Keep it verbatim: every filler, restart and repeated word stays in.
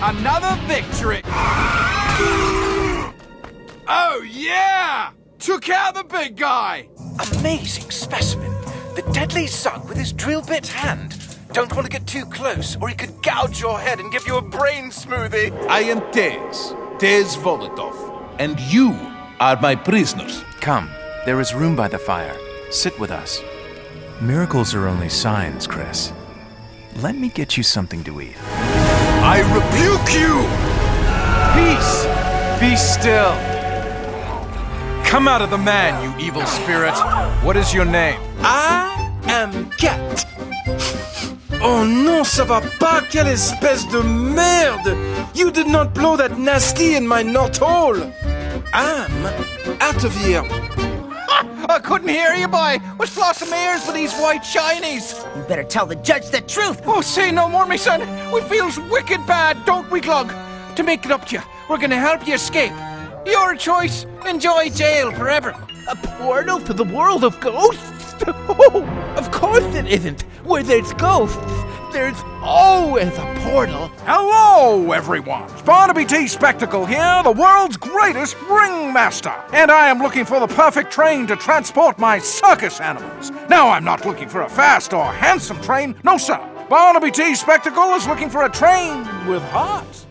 Another victory! Oh, yeah! Took out the big guy! Amazing specimen. The deadly Zug with his drill bit hand. Don't want to get too close, or he could gouge your head and give you a brain smoothie. I am Tez, Tez Volotov, and you are my prisoners. Come, there is room by the fire. Sit with us. Miracles are only signs, Chris. Let me get you something to eat. I rebuke you! Peace! Be still! Come out of the man, you evil spirit! What is your name? I am Cat. Oh non, ça va pas, quelle espèce de merde! You did not blow that nasty in my knot hole! I'm out of here. I couldn't hear you, boy! What's blossom ears with these white shinies? You better tell the judge the truth! Oh, say no more, me son! We feels wicked bad, don't we, Glug? To make it up to you, we're gonna help you escape. Your choice. Enjoy jail forever. A portal to the world of ghosts? Oh, of course it isn't. Where there's ghosts, there's always a portal. Hello, everyone. Barnaby T. Spectacle here, the world's greatest ringmaster. And I am looking for the perfect train to transport my circus animals. Now, I'm not looking for a fast or handsome train. No, sir. Barnaby T. Spectacle is looking for a train with heart.